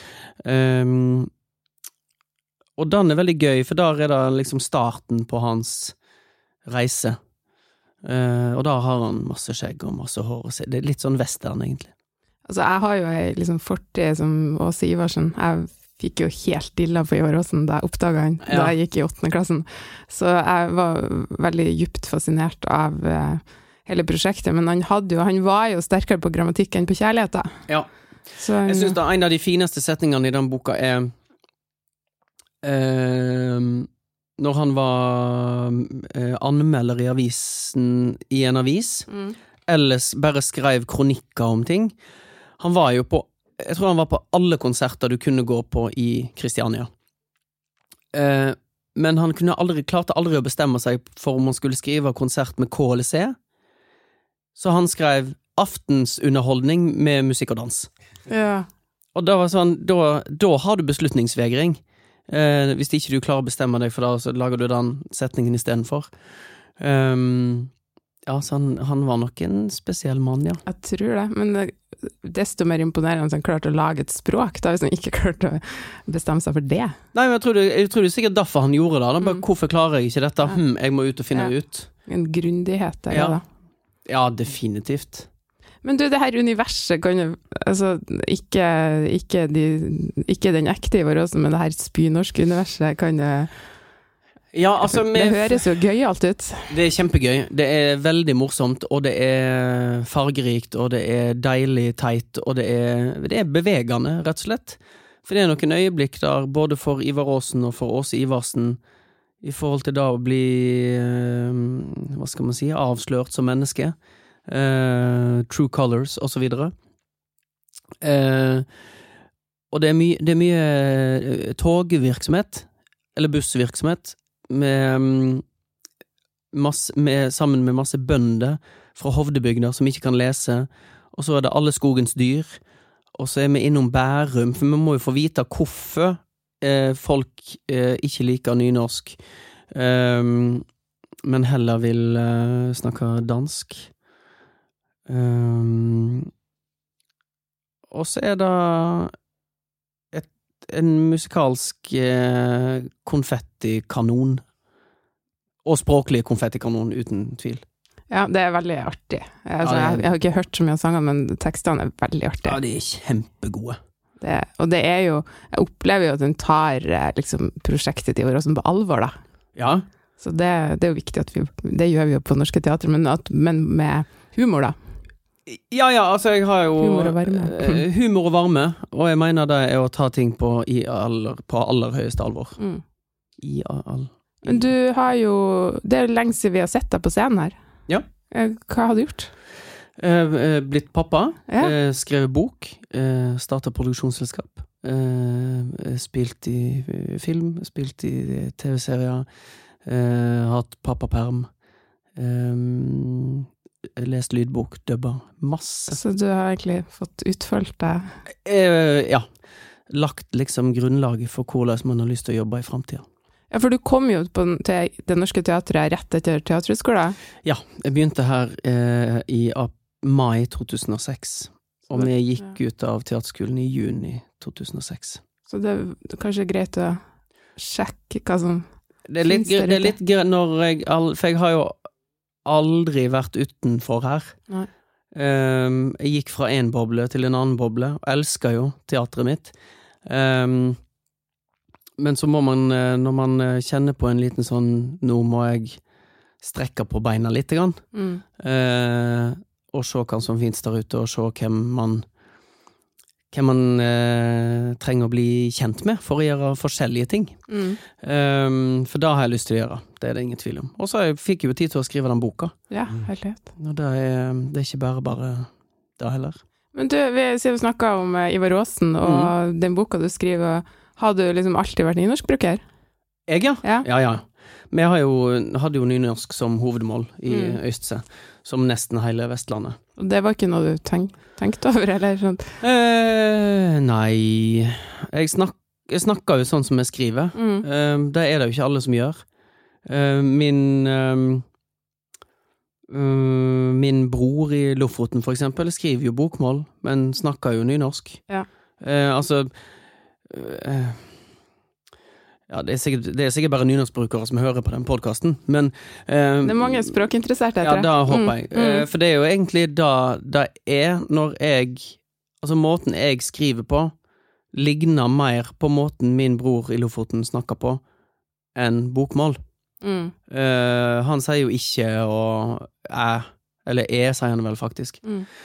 Og den veldig gøy, for der det liksom starten på hans reise. Og da har han masse skjegg og masse hår, og det litt sånn western egentlig. Altså, jeg har jo en liksom fortid som Åse Ivarsen. Jeg fikk jo helt dilla på Ivar Aasen da jeg oppdaget han, da jeg gikk i 8. klassen. Så jeg var veldig djupt fascinert av hele prosjektet, men han var jo sterkere på grammatikk enn på kjærlighet da. Ja, så, jeg synes da en av de fineste setningene i den boka når han var anmelder i avisen, i en avis, eller bare skrev kronikker om ting. Jeg tror han var på alle konserter du kunne gå på i Kristiania. Men han klarte aldri å bestemme seg for om han skulle skrive konsert med K eller C. Så han skrev aftensunderholdning med musikk og dans. Ja. Og da var sånn, da har du beslutningsvegring. Hvis ikke du klarer å bestemme deg for det, så lager du den setningen i stedet for. Ja, så han var nok en spesiell mann, ja. Jeg tror det, men desto mer imponerende at han klarte å lage et språk, da, hvis han ikke klarte å bestemme seg for det. Nei, men jeg tror det sikkert derfor han gjorde det. Bare, hvorfor klarer jeg ikke dette? Jeg må ut og finne ut. En grundighet der, da. Ja, definitivt. Men du, det her universet kan jo, altså, ikke den ekte Ivar Aasen, men det her spynorske universet kan jo... Ja, altså, det høres jo gøyalt ut. Det kjempegøy. Det veldig morsomt, og det fargerikt, og det deilig teit, og det bevegende, rett og slett. For det noen øyeblikk der, både for Ivar Aasen og for Åse Ivarsen, i forhold til da å bli, hva skal man si, avslørt som menneske, true colors, og så videre. Og det mye togvirksomhet, eller bussvirksomhet, sammen med masse bønder fra Hovdebygda som ikke kan lese, og så det alle skogens dyr, og så vi innom Bærum, for vi må jo få vite hvorfor folk ikke liker nynorsk, men heller vil snakke dansk. Og så det en musikalsk konfettikanon, og språklig konfettikanon, uten tvil. Ja, det veldig artig. Altså, jeg har ikke hørt så mye av sangene, men tekstene veldig artige. Ja, de kjempegode. Og det jo, jeg opplever jo at den tar liksom, prosjektet til Ivar Aasen på alvor, da. Ja. Så det jo viktig at det gjør vi jo på Norske Teatre, men med humor, da. Ja, altså jeg har jo humor og varme, og jeg mener det å ta ting på aller høyeste alvor. Men du har jo, det lenge siden vi har sett deg på scenen her. Ja. Hva har du gjort? Blitt pappa, skrevet bok, startet produksjonsselskap, spilt i film, spilt i TV-serier, hatt pappaperm, lest lydbok, dubba, masse. Så du har egentlig fått utfølt deg? Ja, lagt liksom grunnlaget for hvordan man har lyst til å jobbe i fremtiden. Ja, for du kom jo til Det Norske Teatret rett etter teaterskolen. Ja, jeg begynte her i mai 2006, og vi gikk ut av teaterskolen i juni 2006. Så det kanskje greit å sjekke hva som det litt greit når for jeg har jo aldri vært utenfor her. Nei. Jeg gikk fra en boble til en annen boble, og elsker jo teatret mitt. Men så må man, når man kjenner på en liten sånn, nå må jeg strekke på beina litt grann, og se hva som finnes der ute, og se hvem man trenger å bli kjent med for å gjøre forskjellige ting. For da har jeg lyst til å gjøre, det det ingen tvil om. Og så fikk jeg jo tid til å skrive den boka. Ja, helt lett. Og det ikke bare det heller. Men du, vi snakket om Ivar Aasen, og den boka du skriver. Har du liksom alltid vært nynorskbruker? Jeg, ja. Ja. Men jeg hadde jo nynorsk som hovedmål i Øystse, som nesten hele Vestlandet. Og det var ikke noe du tenkte over, eller sånn? Nei, jeg snakker jo sånn som jeg skriver. Det det jo ikke alle som gjør. Min bror i Lofoten, for eksempel, skriver jo bokmål, men snakker jo nynorsk. Ja. Ja, det sikkert bare nynorskbrukere som hører på den podcasten, men det mange språkinteresserte, ja, da håper jeg. For det jo egentlig det når jeg, altså måten jeg skriver på ligner mer på måten min bror i Lofoten snakker på enn bokmål. Han sier jo ikke og eller sier han vel faktisk.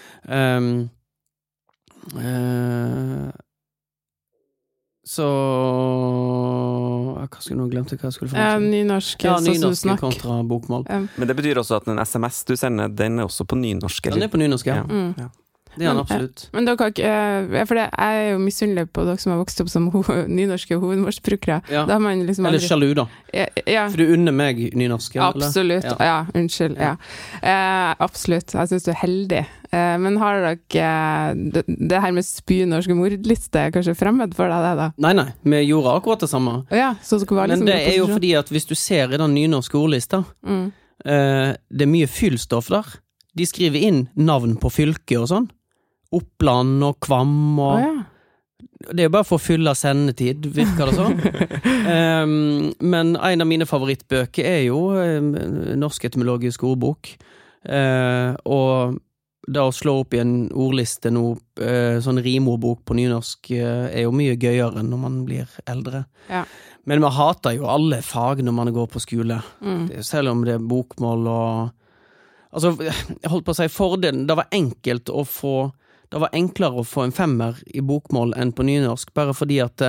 Så hva skulle jeg nå glemte hva jeg skulle få? Nynorsk, nynorsk kontra bokmål. Men det betyr også at en SMS du sender, den også på nynorsk, eller? Den på nynorsk, ja. Det han absolutt. Men dere kan ikke, for jeg jo misunnelig på dere som har vokst opp som nynorske hovedmålsbrukere. Ja. Da har man liksom eller sjalu da. Ja. For du unner meg nynorsk, eller? Absolutt, ja, unnskyld, ja. Absolutt, jeg synes du heldig. Men har dere det her med spynorske mordliste kanskje fremmed for deg det da? Nei, vi gjorde akkurat det samme. Ja, så dere var liksom... Men det jo fordi at hvis du ser i den nynorske ordlista, det mye fyllstoff der. De skriver inn navn på fylke og sånn. Oppland og Kvam og det bare for å fylle sendetid, virker det sånn. Men en av mine favorittbøker jo Norsk etymologisk ordbok, og da å slå opp i en ordliste nå, sånn rimordbok på nynorsk jo mye gøyere når man blir eldre. Ja. Men man hater jo alle fag når man går på skole, selv om det bokmål og altså, jeg holdt på å si fordelen, det var enkelt å få det var enklere å få en 5 i bokmål enn på nynorsk, bare fordi at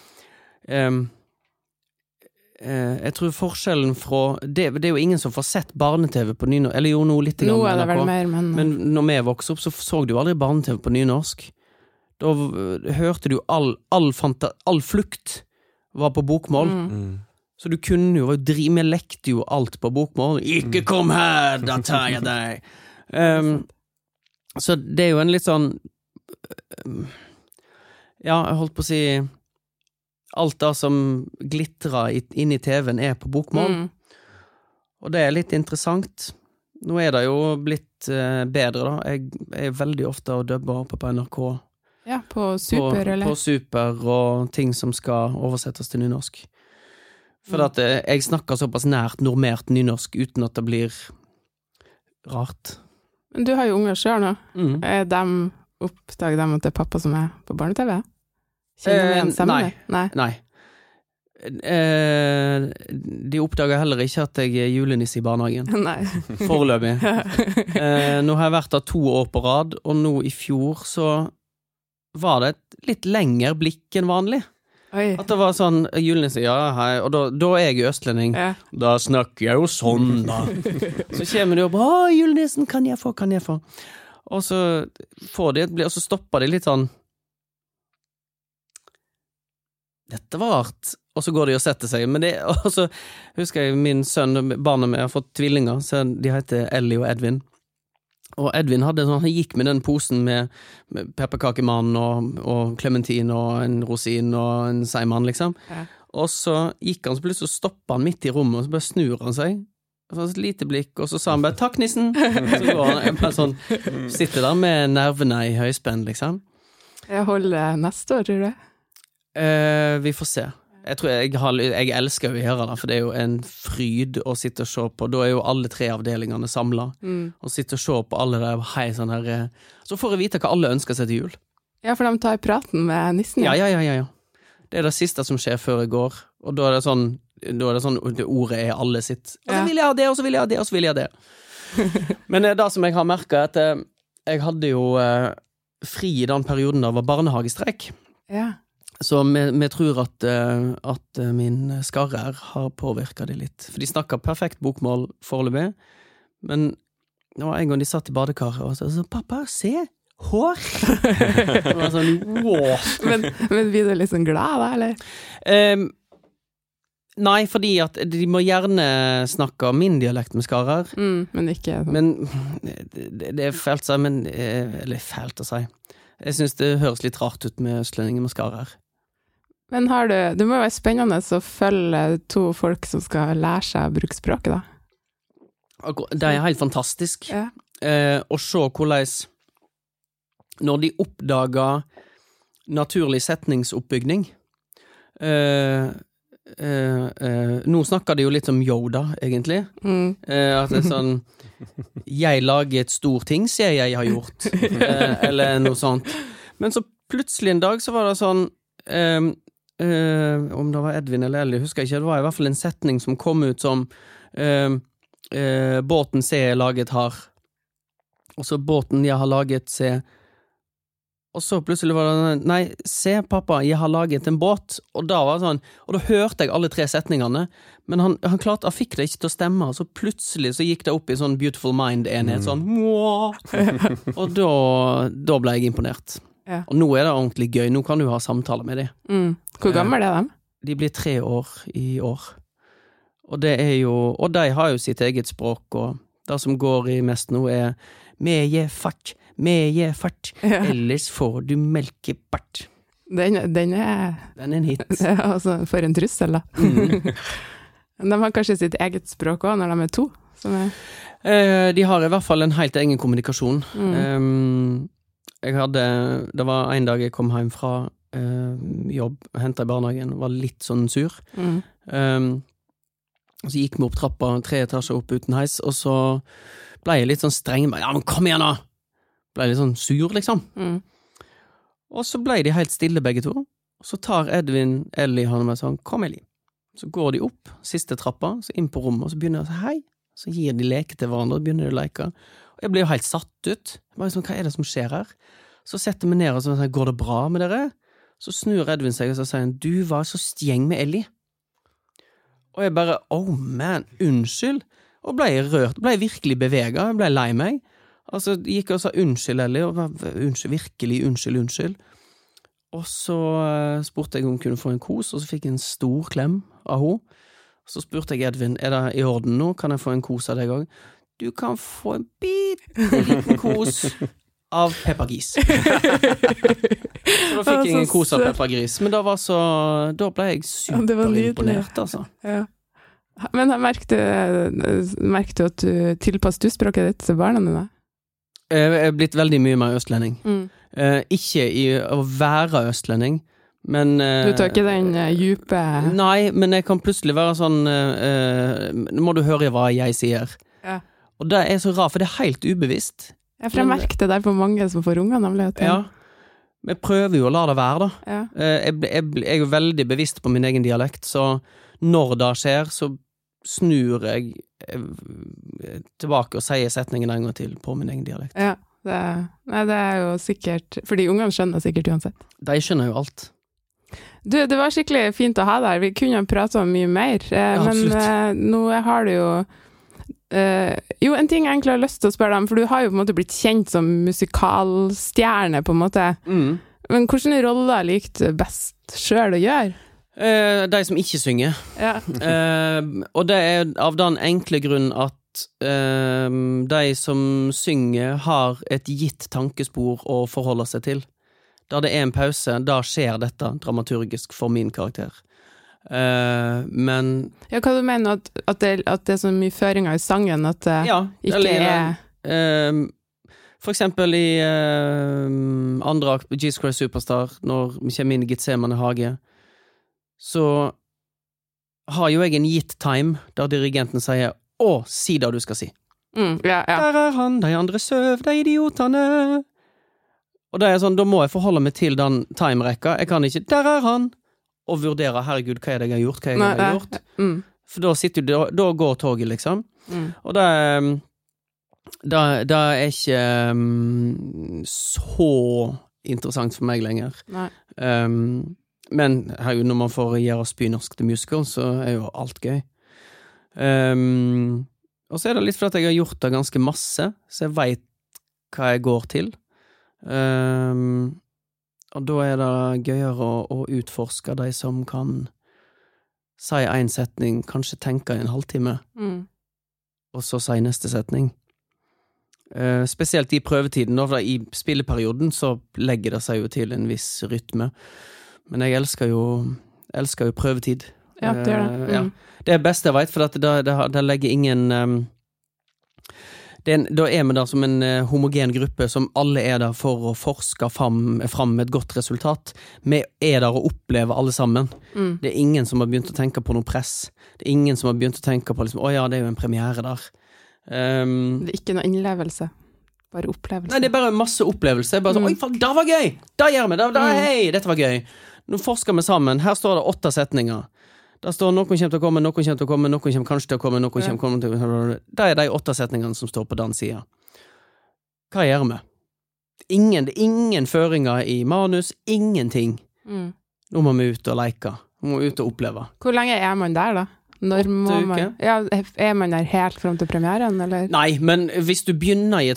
jeg tror forskjellen fra det jo ingen som får sett barne-TV på nynorsk, eller jo noe litt nå det vel mer, men når vi vokste opp så du aldri barne-TV på nynorsk. Da hørte du all flukt var på bokmål. Så du kunne jo vi lekte jo alt på bokmål. Ikke kom her, da tar jeg deg. Så det jo en litt sånn ja, jeg holdt på å si alt det som glitrer inn i TV-en på bokmål. Og det litt interessant. Nå det jo blitt bedre da. Jeg veldig ofte å dubbe oppe på NRK. Ja, på Super, eller? På Super og ting som skal oversettes til nynorsk. For at jeg snakker såpass nært normert nynorsk uten at det blir rart. Men du har jo unger selv nå. Oppdager de at det pappa som på barne-TV? Kjenner de igjen stemmene? Nei. De oppdager heller ikke at jeg julenisse i barnehagen. Nei. Foreløpig. Nå har jeg vært der 2 år på rad, og nå i fjor så var det et litt lengre blikk enn vanlig. Oi. At det var sånn, julenisse, ja, hei, og da jeg jo østlending. Ja. Da snakker jeg jo sånn, da. Så kommer de opp, julenissen, kan jeg få? Og så får de og så stopper de litt sånn, dette var rart, og så går de og setter seg, men og så husker jeg min sønn, barnet med har fått tvillinger, så de heter Ellie og Edvin, og Edvin han gikk med den posen med pepperkakemann og clementin og en rosin og en seimann liksom, og så gikk han, så plutselig stoppet han midt i rommet, og så bare snur han seg, og så et lite blikk, og så sa han bare, takk nissen, så går han bare sånn, sitter der med nervene i høyspenn liksom. Jeg holder neste år, tror du? Vi får se. Jeg elsker jo å gjøre det, for det jo en fryd å sitte og se på. Da jo alle 3 avdelingene samlet, og sitte og se på alle der, hei, sånn her. Så får jeg vite hva alle ønsker seg til jul. Ja, for de tar praten med nissen. Ja. Det det siste som skjer før jeg går, og da det sånn, det ordet alle sitt. Og så vil jeg ha det, og så vil jeg ha det, og så vil jeg ha det. Men det som jeg har merket, at jeg hadde jo fri i den perioden da det var barnehagestreik. Ja. Så vi tror at min skarrer har påvirket det litt. For de snakker perfekt bokmål foreløpig, men det var en gang de satt i badekaret og så pappa, se, hår! Det var sånn, wow! Men blir du litt sånn glad da, eller? Nei, fordi at de må gjerne snakke min dialekt med skarrer. Men ikke sånn. Men det fælt seg, eller fælt å si. Jeg synes det høres litt rart ut med østlendinger med skarrer. Men det må jo være spennende å følge 2 folk som skal lære seg å bruke språket, da. Det helt fantastisk. Ja. Å se hvordan, når de oppdager naturlig setningsoppbygning, nå snakker de jo litt om Yoda, egentlig. At det sånn, jeg lager et stor ting, sier jeg har gjort. Eller noe sånt. Men så plutselig en dag så var det sånn, om det var Edvin eller Ellie, husker jeg ikke, det var i hvert fall en setning som kom ut som båten C er laget har, og så båten jeg har laget C, og så plutselig var det nei, se pappa, jeg har laget en båt, og da var det sånn, og da hørte jeg alle 3 setningene, men han klarte, han fikk det ikke til å stemme, og så plutselig så gikk det opp i sånn Beautiful Mind-enhet, sånn og da ble jeg imponert. Ja. Og nå det ordentlig gøy, nå kan du ha samtaler med dem. Hvor gammel de? De blir 3 år i år. Og det jo, og de har jo sitt eget språk, og det som går i mest nå meie fart, ellers får du melkebart. Den en hit. Altså, for en trussel da. De har kanskje sitt eget språk også, når de 2? De har i hvert fall en helt egen kommunikasjon. Det var en dag jeg kom hjem fra jobb, hentet i barnehagen, var litt sånn sur. Så gikk vi opp trappa 3 etasjer opp uten heis, og så ble jeg litt sånn streng, ja, men kom igjen da! Ble litt sånn sur, liksom. Og så ble de helt stille begge 2, og så tar Edvin, Ellie, han med sånn, kom Ellie. Så går de opp, siste trappa, så inn på rommet, og så begynner de å si hei, så gir de leke til hverandre, og begynner de å leke. Og jeg ble jo helt satt ut. Jeg bare sånn, hva det som skjer her? Så setter vi ned og sånn, går det bra med dere? Så snur Edvin seg og så sier han, du var så stjeng med Ellie. Og jeg bare, oh man, unnskyld. Og ble jeg rørt, ble jeg virkelig beveget, jeg ble lei meg. Altså, jeg gikk og sa unnskyld Ellie, og unnskyld, virkelig unnskyld. Og så spurte jeg om hun kunne få en kos, og så fikk jeg en stor klem av henne. Så spurte jeg Edvin, det i orden nå? Kan jeg få en kos av deg også? Du kan få en liten kos av peppergris. Så da fikk jeg en kos av peppergris. Men da ble jeg superimponert, altså. Ja. Men merker du at du tilpasser språket ditt til barna dine? Jeg er blitt veldig mye mer østlending. Ikke i å være østlending, men du tar ikke den djupe... Nei, men jeg kan plutselig være sånn nå må du høre hva jeg sier. Ja. Og det er så rart, for det er helt ubevisst. For jeg merker det der på mange som får unger, nemlig. Ja, men jeg prøver jo å la det være, da. Ja. Jeg er jo veldig bevisst på min egen dialekt, så når det skjer, så snur jeg tilbake og sier setningen en gang til på min egen dialekt. Ja, det er jo sikkert, fordi ungene skjønner sikkert uansett. De skjønner jo alt. Du, det var skikkelig fint å ha der. Vi kunne prate om mye mer, men nå har du jo en ting jeg egentlig har lyst til å spørre deg om, for du har jo på en måte blitt kjent som musikalstjerne, på en måte. Men hvilke roller liker du best selv å gjøre? De som ikke synger. Ja. Og det er av den enkle grunn at de som synger har et gitt tankespor å forholde seg til. Da det er en pause, da skjer dette dramaturgisk for min karakter. Men ja, hva du mener at det er så mye føringer i sangen at det ikke er for eksempel i andre akt på Jesus Christ Superstar, når vi kommer inn i Getsemane hage, så har jo jeg en gitt time der dirigenten sier si det du skal si. Der er han, de andre søv, de idiotene. Og det er sånn, da må jeg forholde meg til den time-rekka. Jeg kan ikke, der er han, og vurdere, herregud, hva er det jeg har gjort, For da går toget, liksom. Og det er ikke så interessant for meg lenger. Men herregud, når man får gjøre spynorsk til musical, så er jo alt gøy. Og så er det litt for at jeg har gjort det ganske masse, så jeg vet hva jeg går til. Og da er det gøyere å utforske de som kan si en setning, kanskje tenke en halvtime, og så si neste setning. Spesielt i prøvetiden, for i spilleperioden så legger det seg jo til en viss rytme. Men jeg elsker jo prøvetid. Ja, det er det. Ja. Det er beste jeg vet, for det legger ingen... Da er vi der som en homogen gruppe som alle er der for å forske fram med et godt resultat. Vi er der og opplever alle sammen. Det er ingen som har begynt å tenke på noe press. Det er ingen som har begynt å tenke på liksom, det er jo en premiere der. Det er ikke noe innlevelse. Bare opplevelse. Nei, det er bare masse opplevelse. Bare sånn, oi, faen, det var gøy! Det gjør vi, hei, dette var gøy. Nå forsker vi sammen. Her står det 8 setninger. Der står noen kommer til å komme, noen kommer til å komme, noen kommer kanskje til å komme, noen kommer til å komme. Det er de 8 setningene som står på den siden. Hva gjør vi? Ingen føringer i manus, ingenting. Nå må vi ut og leke. Nå må vi ut og oppleve. Hvor lenge er man der da? 8 uker? Ja, er man der helt frem til premieren, eller? Nei, men hvis du begynner i et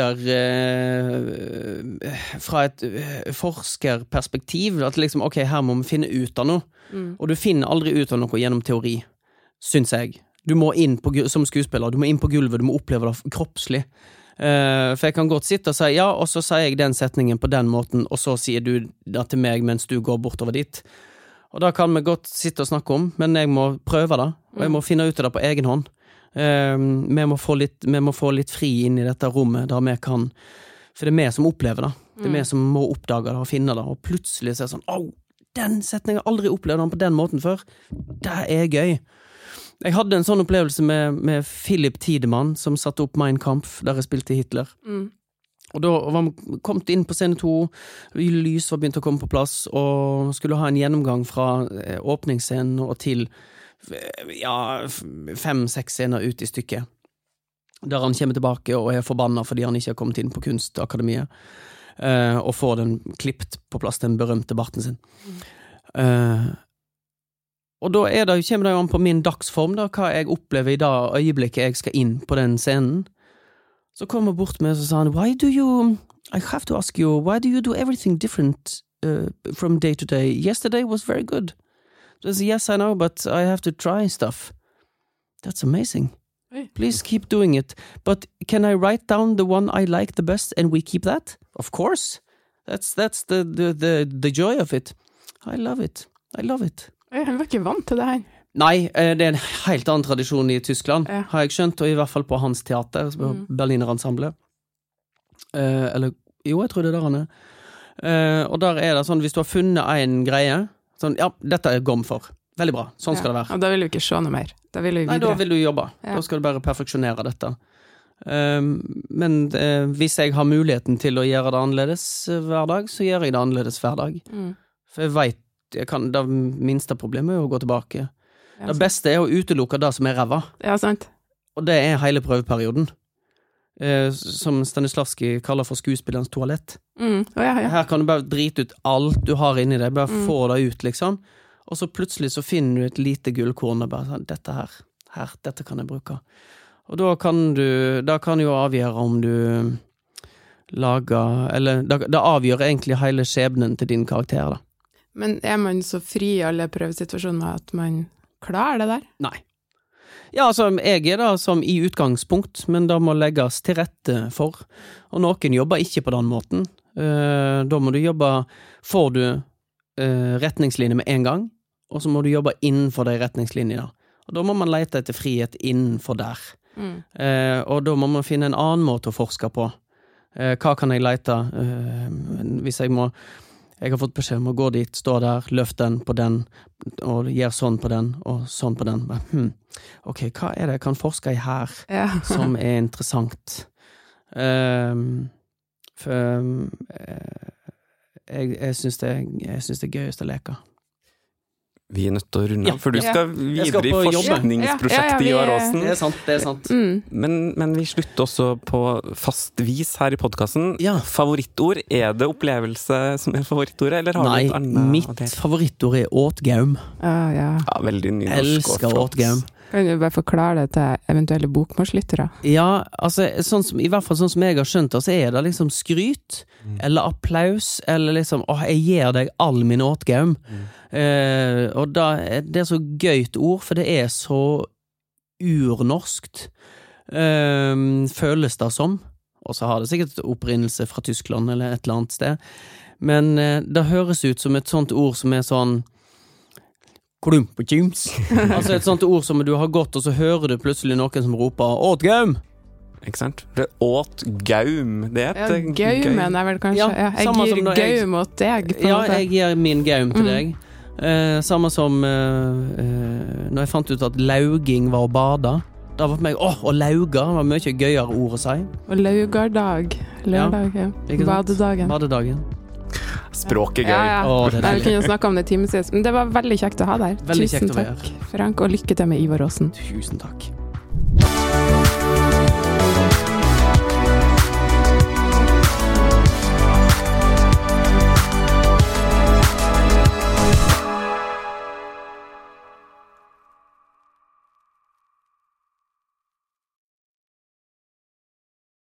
fra et forskerperspektiv, at liksom, ok, her må vi finne ut av noe, og du finner aldri ut av noe gjennom teori, synes jeg. Du må inn som skuespiller, du må inn på gulvet, du må oppleve det kroppslig. For jeg kan godt sitte og si ja, og så sier jeg den setningen på den måten, og så sier du det til meg mens du går bortover dit. Og da kan vi godt sitte og snakke om, men jeg må prøve det, og jeg må finne ut av det på egen hånd. Vi må få litt fri inn i dette rommet, der vi kan, for det er vi som opplever det. Det er vi som må oppdage det og finne det, og plutselig så er det sånn, den setningen har jeg aldri opplevd den på den måten før. Det er gøy. Jeg hadde en sånn opplevelse med Philip Tiedemann, som satte opp Mein Kampf, der jeg spilte Hitler. Og da var vi kommet inn på scene 2, lys var begynt å komme på plass, og skulle ha en gjennomgang fra åpningsscenen og til 5-6 scener ut i stykket. Der han kommer tilbake og er forbannet fordi han ikke har kommet inn på Kunstakademiet, og får den klippt på plass, den berømte barten sin. Og da kommer det jo an på min dagsform, da, hva jeg opplever i det øyeblikket jeg skal inn på den scenen. Så kom han bort med og sa han, I have to ask you, why do you do everything different from day to day? Yesterday was very good. So I said, yes, I know, but I have to try stuff. That's amazing. Please keep doing it. But can I write down the one I like the best and we keep that? Of course. That's the joy of it. I love it. Han var ikke vant til det her. Nei, det en helt annen tradisjon I Tyskland, Ja. har jeg skjønt, og I hvert fall på hans teater, Berliner Ensemble. Eller, jo, jeg tror det der han og der det sånn, hvis du har funnet en greie, sånn, ja, dette gom for. Veldig bra, sånn skal det være. Og da vil du ikke se noe mer. Da vil du videre. Nei, da vil du jobbe. Ja. Da skal du bare perfeksjonere dette. Men hvis jeg har muligheten til å gjøre det annerledes hver dag, så gjør jeg det annerledes hver dag. For jeg vet, det minste problemet å gå tilbake. Ja, det beste å utelukke det som ræva. Ja, sant. Og det hele prøveperioden. Som Stanislavski kaller for skuespillerens toalett. Ja. Her kan du bare drite ut alt du har inni deg, bare få det ut, liksom. Og så plutselig så finner du et lite gullkorn og bare sånn, dette kan jeg bruke. Og da kan jo avgjøre om du lager, eller det avgjør egentlig hele skjebnen til din karakter, da. Men man så fri I alle prøvesituasjoner at man klarer det der? Nei. Ja, altså, jeg da som I utgangspunkt, men det må legges til rette for. Og noen jobber ikke på den måten. Da må du jobbe, får du retningslinjer med en gang, og så må du jobbe innenfor de retningslinjene. Og da må man lete etter frihet innenfor der. Og da må man finne en annen måte å forske på. Hva kan jeg lete hvis jeg har fått beskjed om å gå dit, stå der, løft den på den, og gjøre sånn på den, og sånn på den. Ok, hva det jeg kan forske I her, som interessant? For jeg synes det gøyest å leke. Vi nødt til å runde av, for du skal videre I forskningsprosjektet I Åråsen. Det sant. Men vi slutter også på fast vis her I podcasten. Favorittord, det opplevelse som favorittordet, eller har du et annet? Nei, mitt favorittord åtgaum. Ja, veldig nynorsk. Elsker åtgaum. Kan du bare forklare det til eventuelle bokmålslyttere? Ja, altså, I hvert fall sånn som jeg har skjønt det, så det liksom skryt, eller applaus, eller liksom, jeg gir deg all min åtgaum. Og det så gøyt ord, for det så urnorskt, føles det som, og så har det sikkert opprinnelse fra Tyskland eller et eller annet sted, men det høres ut som et sånt ord som sånn klumpekims. Altså et sånt ord som du har gått, og så hører du plutselig noen som roper åtgaum! Ikke sant? Det åtgaum, det gaumen vel kanskje. Jeg gir gaum åt deg. Jeg gir min gaum til deg. Samme som når jeg fant ut at lauging var å bade. Da var for meg, og lauga var mye gøyere ord å si. Og laugardag. Lørdag, Badedagen. Språket gøy. Vi kunne snakke om det timevis, men det var veldig kjekt å ha der. Tusen takk, Frank, og lykke til med Ivar Aasen. Tusen takk.